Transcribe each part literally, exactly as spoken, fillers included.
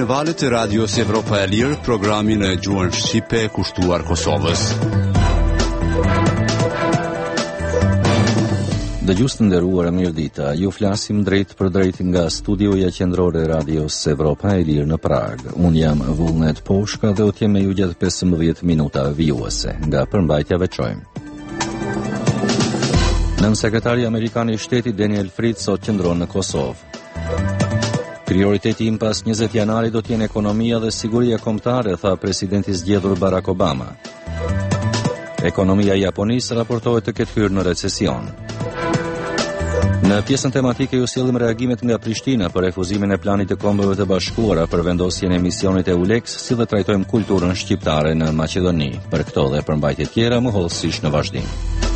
në valët e Radios Evropa e Lirë, programin e gjuhën shqipe kushtuar Kosovës. Dëgjues të nderuar, mirëdita. Ju flasim drejt për drejt nga studioja qendrore e Radios Evropa e Lirë në Prag. Unë jam Vullnet Poshka dhe u t'jem me ju gjatë pesëmbëdhjetë minuta vijuese. Nga përmbajtja veçojmë. Nën sekretari amerikan i shtetit Daniel Fried sot qëndron në Kosovë. Prioriteti im pas njëzet janarit do t'jenë ekonomia dhe siguria kombëtare, tha presidenti zgjedhur Barack Obama. Ekonomia e Japonisë raportohet të ketë hyrë në recesion. Në pjesën tematike ju sjellim reagimet nga Prishtina për refuzimin e planit të Kombeve të Bashkuara për vendosjen e misionit e U L E X, si dhe trajtojmë kulturën shqiptare në Maqedoni. Për këto dhe përmbajtje tjera më hollësisht në vazhdim.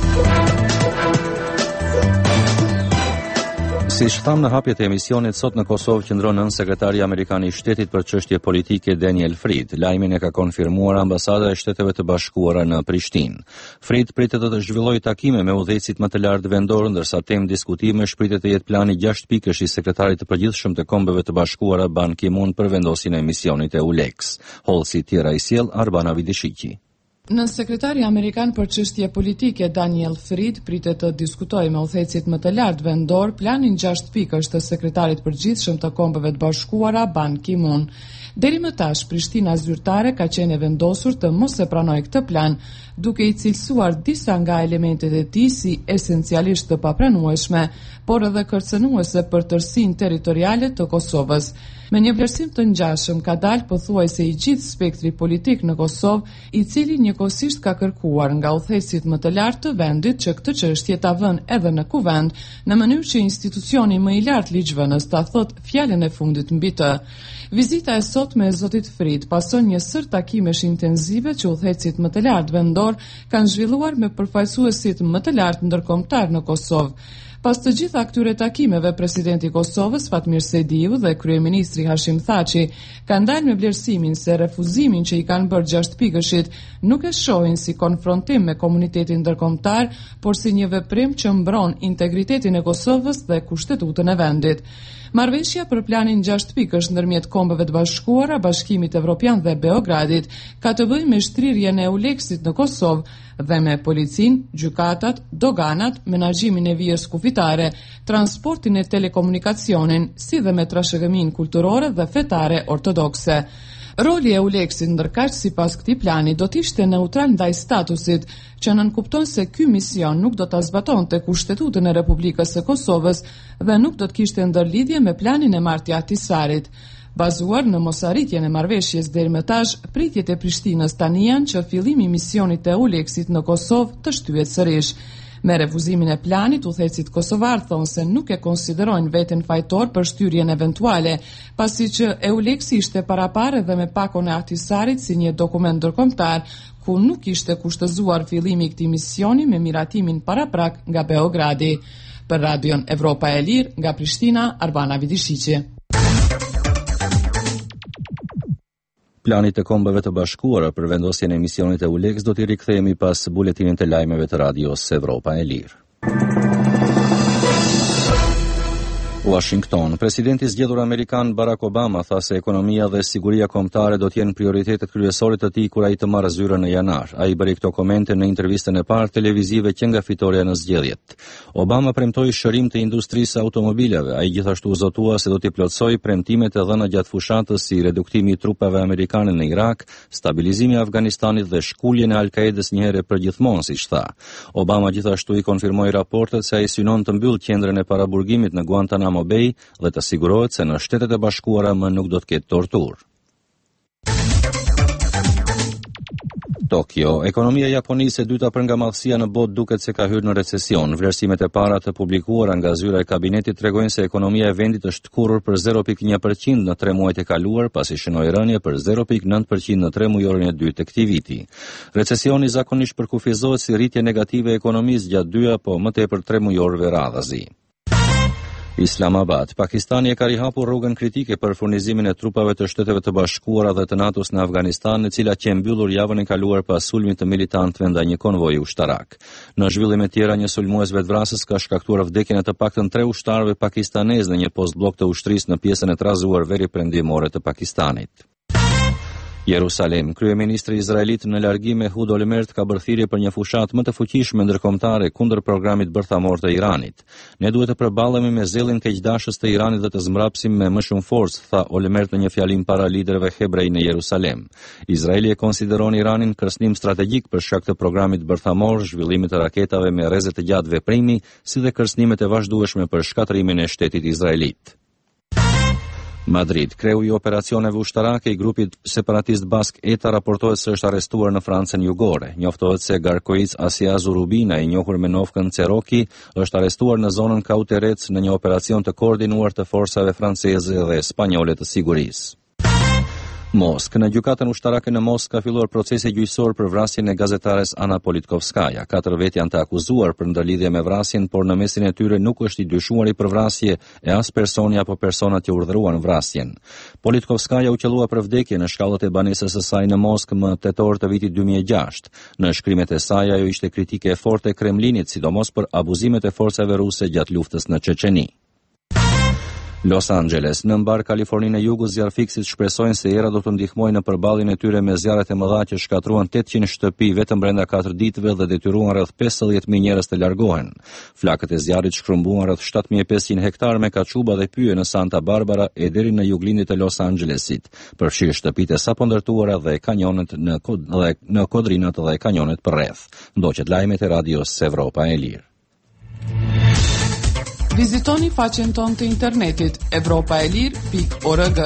Si shtam në hapjet e emisionit, sot në Kosovë qëndron nën sekretari amerikan i shtetit për çështje politike Daniel Fried. Lajmin e ka konfirmuar ambasada e Shteteve të Bashkuara në Prishtinë. Fried pritet të zhvillojë takime me udhëheqësit më të lartë vendor, ndërsa temë diskutime shpritet të jetë plani gjashtë pikësh i sekretarit të përgjithshëm të Kombeve të Bashkuara Ban Ki-moon për vendosjen e misionit e U L E X. Hollësi tjera i sjell Arbana Vidishiqi. Nën sekretari amerikan për çështje politike Daniel Fried pritet të diskutojë me udhëheqësit më të lartë vendor planin gjashtë pikësh të sekretarit përgjithshëm të Kombeve të Bashkuara Ban Ki-moon. Deri më tash, Prishtina zyrtare ka qenë e vendosur të mos e pranojë këtë plan, duke i cilësuar disa nga elementet e tij si esencialisht të papranueshme, por edhe kërcënuese për tërësinë territoriale të Kosovës. Me një vlerësim të ngjashëm ka dalë pothuajse i gjithë spektri politik në Kosovë, i cili njëkohësisht ka kërkuar nga udhëheqësit më të lartë të vendit që këtë çështje ta vënë edhe në kuvend, në mënyrë që institucioni më i lartë ligjvënës ta thotë fjalën e fundit mbi të. Vizita e sotme e zotit Fried pason një sër takimesh intenzive që udhëheqësit më të lartë vendor kanë zhvilluar me përfaqësuesit më të lartë ndërkombëtar në Kosovë. Pas të gjitha këtyre takimeve, presidenti i Kosovës Fatmir Sejdiu dhe kryeministri Hashim Thaçi kanë dalë me vlerësimin se refuzimin që i kanë bërë gjashtë pikëshit nuk e shohin si konfrontim me komunitetin ndërkombëtar, por si një veprim që mbron integritetin e Kosovës dhe kushtetutën e vendit. Marrëveshja për planin gjashtë pikësh ndërmjet Kombeve të Bashkuara, Bashkimit Evropian dhe Beogradit ka të bëjë me shtrirjen e U L E X-it në Kosovë dhe me policinë, gjykatat, doganat, menaxhimin e vijës kufitare, transportin e telekomunikacionin, si dhe me trashëgiminë kulturore dhe fetare ortodokse. Roli e U L E X-it ndërkaq sipas këtij plani do të ishte neutral ndaj statusit, që nënkupton se ky mision nuk do ta zbatonte kushtetutën e Republikës së Kosovës dhe nuk do të kishte ndërlidhje me planin e Marti Ahtisarit. Bazuar në mosarritjen e marrëveshjes deri më tash, pritjet e Prishtinës tani janë që fillimi i misionit të U L E X-it në Kosovë të shtyhet sërish. Me refuzimin e planit, udhëheqësit kosovar thonë se nuk e konsiderojnë veten fajtor për shtyrjen eventuale, pasi që E U L E X-i ishte parapare dhe me pakon e Ahtisarit si një dokument ndërkombëtar, ku nuk ishte kushtëzuar fillimi i këtij misioni me miratimin paraprak nga Beogradi. Për Radion Evropa e Lirë, nga Prishtina, Arbana Vidishiqi. Planit të Kombeve të Bashkuara për vendosjen e misionit e U L E X do t'i rikthehemi pas buletinit të lajmeve të Radios Evropa e Lirë. Washington. Presidenti zgjedhur amerikan Barack Obama tha se ekonomia dhe siguria kombëtare do të jenë prioritetet kryesore të tij kur ai të marrë zyrën në janar. Ai bëri këto komente në intervistën e parë televizive që nga fitoria në zgjedhjet. Obama premtoi shërim të industrisë automobileve. Ai gjithashtu zotua se do t'i plotësojë premtimet e dhëna gjatë fushatës si reduktimi i trupave amerikane në Irak, stabilizimi i Afganistanit dhe shkuljen e Al-Qaedës një herë përgjithmonë, siç tha. Obama gjithashtu i konfirmoi raportet se ai synon të mbyllë qendrën e paraburgimit në Guantanamo Bay dhe të sigurohet se në Shtetet e Bashkuara më nuk do të ketë torturë. Tokyo. Ekonomia e Japonisë e dyta për nga madhësia në botë duket se ka hyrë në recesion. Vlerësimet e para të publikuara nga zyra e kabinetit tregojnë se ekonomia e vendit është kurrur për zero pikë një përqind në tre muajt e kaluar, pasi shënoi rënje për zero pikë nëntë përqind në tre mujorin e dytë të këtij viti. Recesioni zakonisht përkufizohet si rritje negative e ekonomisë gjatë dy apo më tepër tre mujorëve radhazi. Islamabad. Pakistani e ka rihapur rrugën kritike për furnizimin e trupave të Shteteve të Bashkuara dhe të NATO-s në Afganistan, e cila që mbyllur javën e kaluar pas sulmit të militantëve ndaj një konvoji ushtarak. Në zhvillime tjera, një sulmues vetvrasës ka shkaktuar vdekjen e të paktën tre ushtarëve pakistanez në një post blok të ushtrisë në pjesën e trazuar veri perëndimore të Pakistanit. Jerusalem. Kryeministri izraelit në largim Ehud Olmert ka bërë thirrje për një fushatë më të fuqishme ndërkombëtare kundër programit bërthamor të Iranit. Ne duhet të përballemi me zellin keqdashës të Iranit dhe të zmrapsim me më shumë forcë, tha Olmert në një fjalim para liderëve hebrej në Jerusalem. Izraeli e konsideron Iranin kërcënim strategjik për shkak të programit bërthamor, zhvillimit të raketave me rreze të gjatë veprimi, si dhe kërcënimet e vazhdueshme për shkatrimin e shtetit izraelit. Madrid. Kreu i operacioneve ushtarake i grupit separatist bask E T A raportohet se është arrestuar në Francën jugore. Njoftohet se Garkoic Asiazu Rubina, i njohur me novkën Ceroki, është arrestuar në zonën Cauterets në një operacion të koordinuar të forsave franceze dhe spanjole të sigurisë. Moskë. Në gjykatën ushtarake në Moskë ka filluar procesi gjyqësor për vrasjen e gazetares Ana Politkovskaja. Katër vet janë të akuzuar për ndërlidhje me vrasjen, por në mesin e tyre nuk është i dyshuari për vrasje e as personi apo personat që urdhëruan vrasjen. Politkovskaja u qellua për vdekje në shkallët e banesës së saj në Moskë më tetor të vitit dy mijë e gjashtë. Në shkrimet e saj ajo ishte kritike e fortë e Kremlinit, sidomos për abuzimet e forcave ruse gjatë luftës në Çeçeni. Los Angeles. Në mbar Kaliforninë e Jugut, zjarfikësit shpresojnë se era do të ndihmojnë në përballjen e tyre me zjarret e mëdha që shkatruan tetëqind shtëpi vetëm brenda katër ditëve dhe detyruan rreth pesëdhjetë mijë njerëz të largohen. Flakët e zjarrit shkrumbuan rreth shtatë mijë e pesëqind hektar me kaçuba dhe pyje në Santa Barbara e deri në juglindit të Los Angelesit, përfshirë shtëpitë e sapo ndërtuara dhe kanjonet në kod, dhe në kodrinat dhe kanjonet përreth. Ndoqet lajmet e radios Evropa e Lirë. Vizitoni faqen tonë të internetit evropa e lirë pikë org.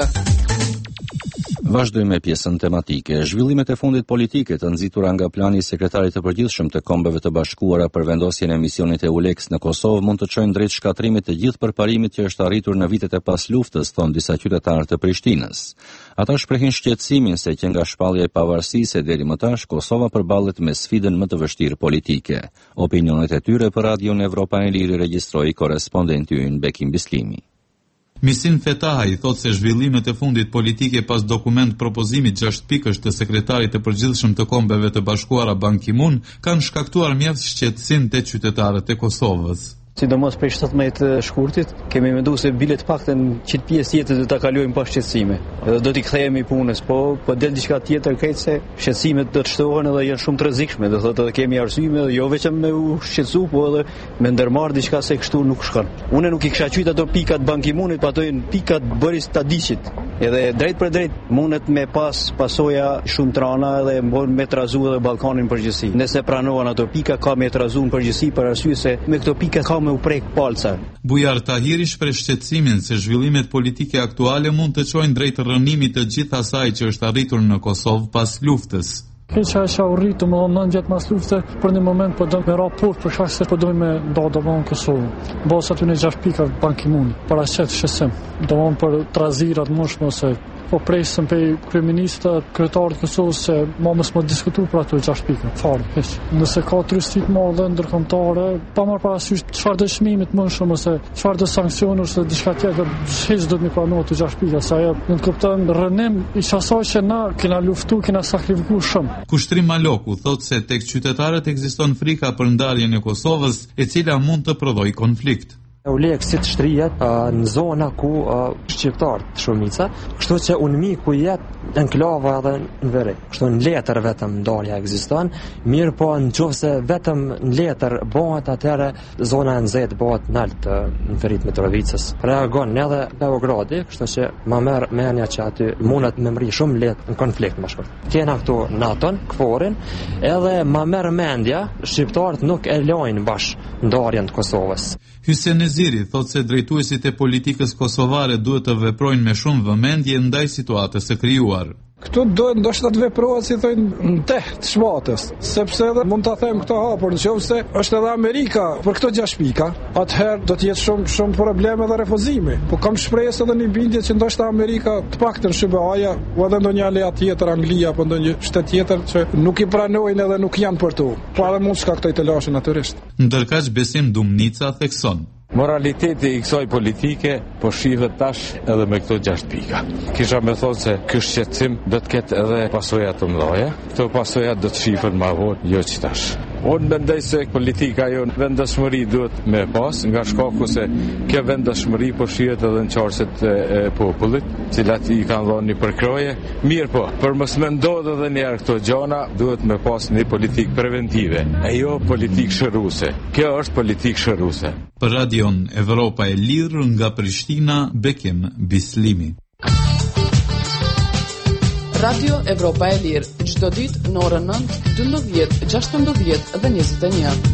Vazhdojmë me pjesën tematike. Zhvillimet e fundit politike të nxitura nga plani i sekretarit të përgjithshëm të Kombeve të Bashkuara për vendosjen e misionit e U L E X në Kosovë mund të çojnë drejt shkatrimit të gjithë përparimit që është arritur në vitet e pas luftës, thon disa qytetarë të Prishtinës. Ata shprehin shqetësimin se që nga shpallja e pavarësisë deri më tash Kosova përballet me sfidën më të vështirë politike. Opinionet e tyre për Radion Evropa e Lirë regjistroi korrespondenti ynë Bekim Bislimi. Misin Fetahi thot se zhvillimet e fundit politike pas dokument propozimit gjashtë pikësh të sekretarit të përgjithshëm të Kombeve të Bashkuara Ban Ki-moon kanë shkaktuar mjaft shqetësim te qytetarët e Kosovës. Sidomos prej shtatëmbëdhjetë shkurtit, kemi menduar se bile të paktën që të pjesë tjetër do ta kalojmë pa shqetësime. Edhe do t'i kthehemi punës, po po del diçka tjetër këtë se shqetësimet do të shtohen edhe janë shumë të rrezikshme, do thotë edhe kemi arsye jo vetëm me u shqetësu, po edhe me ndërmarr diçka se kështu nuk shkon. Unë nuk i kisha qyt ato pikat Ban Ki-moonit, po ato janë pikat Boris Tadićit. Edhe drejt për drejt mundet me pas pasoja shumë trana edhe mbon me trazu edhe Ballkanin përgjithësi. Nëse pranohen ato pika ka me trazu në përgjithësi për arsye se me këto pika ka me u prek palca. Bujar Tahiri shpreh shqetësimin se zhvillimet politike aktuale mund të çojnë drejt rrënimit të gjithë asaj që është arritur në Kosovë pas luftës. Keqa që u rritu më nëntë vjetë mas lufte, për një moment po do me raport për shkak se po do me do do në Kosovë. Basa të një gjashtë pika Ban Ki-moon, për ashet shqetësim. Do më për trazirat moshme ose po presëm pe kryeministë, kryetarët Kosovës se ma mos më diskutu për ato gjashtë pika, fare, heq. Nëse ka tristit marrë dhe ndërkombëtare, pa marrë parasysh çfarë dëshmimit më shumë ose çfarë do sankcione ose diçka tjetër, hiç do të më pranohet të gjashtë pika, sa ajo nuk kupton rënim i asaj që na kena luftu, kena sakrifikuar shumë. Kushtrim Maloku thot se tek qytetarët ekziston frika për ndarjen e Kosovës, e cila mund të prodhojë konflikt. U L E X si të shtrihet uh, në zona ku uh, shqiptarët shumica, kështu që unë mi ku jetë enklava edhe në veri. Kështu në letër vetëm ndarja ekziston, mirë po në qoftë se vetëm në letër bëhet atëherë zona e nxehtë bëhet nalt uh, në verit Mitrovicës. Reagon edhe Beogradi, kështu që më merr mendja që aty mundet me mri shumë lehtë në konflikt më shkurt. Kena këtu NATO-n, KFOR-in, edhe më merr mendja shqiptarët nuk e lajnë bash ndarjen të Kosovës. Hyseni Neziri thot se drejtuesit e politikës kosovare duhet të veprojnë me shumë vëmendje ndaj situatës së krijuar. Këtu duhet ndoshta të veprohet si thonë në teh të shmatës, sepse edhe mund ta them këto hapur, nëse është edhe Amerika për këto gjashtë pika, atëherë do të jetë shumë shumë probleme dhe refuzime. Po kam shpresë edhe një bindje që ndoshta Amerika të paktën S B A-ja o edhe ndonjë aleat tjetër, Anglia apo ndonjë shtet tjetër që nuk i pranojnë edhe nuk janë për to. Po edhe mund shkaktoj të lashin natyrisht. Ndërkaq Besim Dumnica thekson. Moraliteti i kësaj politike po shihet tash edhe me këto gjashtë pika. Kisha me thonë se ky shqetësim do të ketë edhe pasoja të mëdha. Këto pasoja do të shihen më vonë, jo që tash. Unë mendoj se politika jonë vendosmëri duhet me pas, nga shkaku se kjo vendosmëri po shihet edhe në qarset e, e popullit, cilat i kanë dhënë një përkroje. Mirë po, për mos më ndodhë edhe një këto gjana, duhet me pas një politikë preventive, e jo politikë shëruese. Kjo është politikë shëruese. Për Radion Evropa e Lirë nga Prishtina, Bekim Bislimi. Radio Evropa e Lirë, çdo ditë në orën nëntë, dymbëdhjetë, gjashtëmbëdhjetë dhe njëzet e një.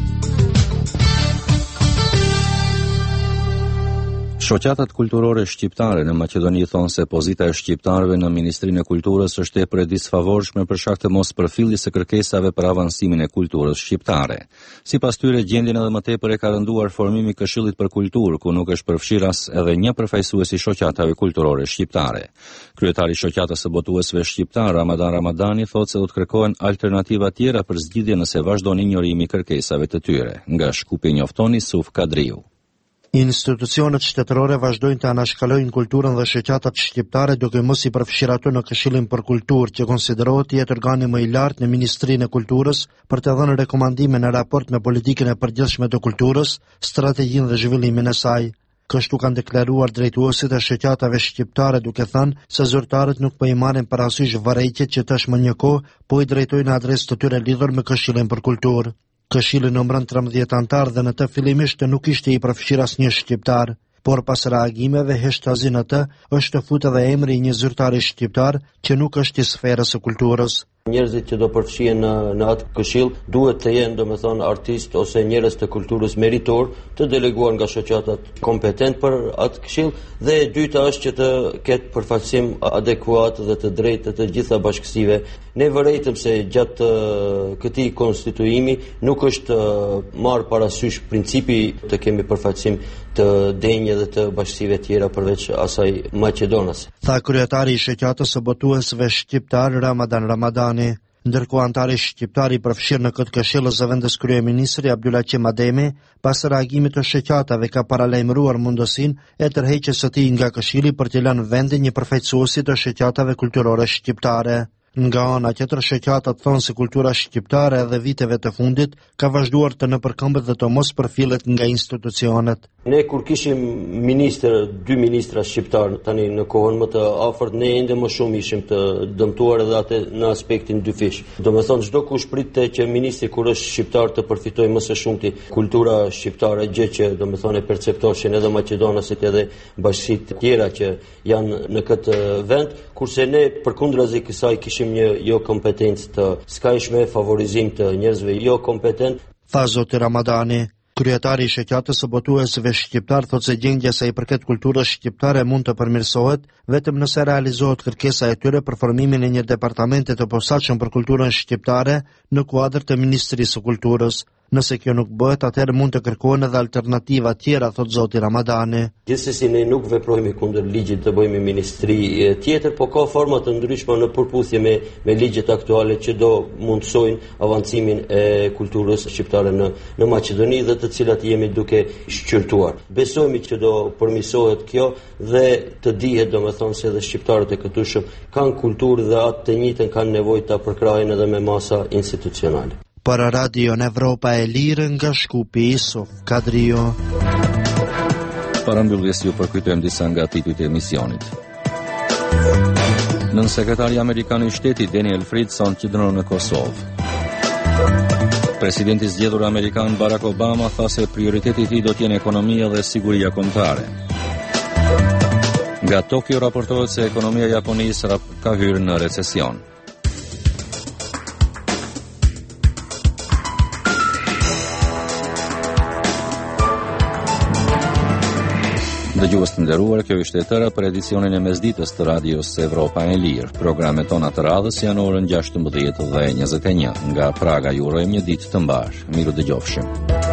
Shoqatat kulturore shqiptare në Maqedoni thonë se pozita e shqiptarëve në Ministrinë e Kulturës është tepër e disfavorshme për shkak të mospërfiljes së kërkesave për avansimin e kulturës shqiptare. Sipas tyre, gjendjen edhe më tepër e ka rënduar formimi i Këshillit për Kulturë, ku nuk është përfshirë as edhe një përfaqësues i shoqatave kulturore shqiptare. Kryetari i shoqatës së botuesve shqiptar, Ramadan Ramadani, thotë se do të kërkohen alternativa tjera për zgjidhje nëse vazhdon ignorimi i kërkesave të tyre. Nga Shkupi njofton Suf Kadriu. Institucionet shtetërore vazhdojnë të anashkalojnë kulturën dhe shoqatat shqiptare duke mos i përfshirë ato në Këshillin për Kulturë, që konsiderohet të jetë organi më i lartë në Ministrinë e Kulturës për të dhënë rekomandime në raport me politikën e përgjithshme të kulturës, strategjinë dhe zhvillimin e saj. Kështu kanë deklaruar drejtuesit e shoqatave shqiptare, duke thënë se zyrtarët nuk po i marrin parasysh varrejtjet që tashmë një kohë po i drejtojnë adresë të tyre lidhur me Këshillin për Kulturë. Këshilli nëmron trembëdhjetë anëtar dhe në të fillimisht nuk ishte i përfshirë asnjë shqiptar, por pas reagimeve heshtazin në të është të futë edhe emri i një zyrtari shqiptar që nuk është i sferës së kulturës. Njerëzit që do përfshihen në, në atë këshill duhet të jenë domethënë artist ose njerëz të kulturës meritor, të deleguar nga shoqatat kompetent për atë këshill, dhe e dyta është që të ketë përfaqësim adekuat dhe të drejtë të gjitha bashkësive. Ne vërejtëm se gjatë uh, këtij konstituimi nuk është uh, marrë parasysh principi të kemi përfaqësim të denjë dhe të bashkësive tjera përveç asaj maqedonase. Tha kryetari i shoqatës së botuesve shqiptar Ramadan Ramadani. Ndërkohë antari shqiptar i përfshirë në këtë këshill zëvendës kryeministri Abdulaqim Ademi, pas reagimit të shoqatave, ka paralajmëruar mundësinë e tërheqjes së tij nga këshilli për të lënë vendin një përfaqësuesi të shoqatave kulturore shqiptare. Nga ana tjetër, shoqatat thonë se kultura shqiptare edhe viteve të fundit ka vazhduar të nëpërkëmbet dhe të mos përfillet nga institucionet. Ne kur kishim minister, dy ministra shqiptar tani në kohën më të afërt, ne ende më shumë ishim të dëmtuar edhe atë në aspektin dyfish. Domethënë çdo kush pritte që ministri kur është shqiptar të përfitojë më së shumti kultura shqiptare, gjë që domethënë e perceptohen edhe maqedonasit edhe bashkësitë tjera që janë në këtë vend, kurse ne përkundrazi kësaj kishim një jo kompetencë të skajshme, favorizim të njerëzve jo kompetent. Tha zoti Ramadani. Kryetari i shoqatës së botuesve shqiptar thotë se gjendja sa i përket kulturës shqiptare mund të përmirësohet vetëm nëse realizohet kërkesa e tyre për formimin e një departamenti të posaçëm për kulturën shqiptare në kuadër të Ministrisë së Kulturës. Nëse kjo nuk bëhet, atëherë mund të kërkohen edhe alternativa tjera, thot zoti Ramadani. Gjithsesi ne nuk veprojmë kundër ligjit të bëjmë ministri tjetër, po ka forma të ndryshme në përputhje me me ligjet aktuale që do mundsojnë avancimin e kulturës shqiptare në në Maqedoni dhe të cilat jemi duke shqyrtuar. Besojmë që do përmirësohet kjo dhe të dihet domethënë se edhe shqiptarët e këtushëm kanë kulturë dhe atë të njëjtën kanë nevojë ta përkrahin edhe me masa institucionale. Për Radio Evropa e Lirë nga Shkupi, Suf Kadriu. Para mbylljes ju përkujtojmë disa nga titujt e emisionit. Nën sekretari amerikan i shtetit Daniel Fried son qëndron në Kosovë. Presidenti i zgjedhur amerikan Barack Obama tha se prioriteti i tij do të jenë ekonomia dhe siguria kombëtare. Nga Tokyo raportohet se ekonomia e Japonisë ka hyrë në recesion. Dëgjues të nderuar, kjo ishte e tëra për edicionin e mesditës të Radios Evropa e Lirë. Programet tona të radhës janë orën gjashtëmbëdhjetë dhe njëzet e një. Nga Praga ju urojmë një ditë të mbar. Miru dëgjofshim.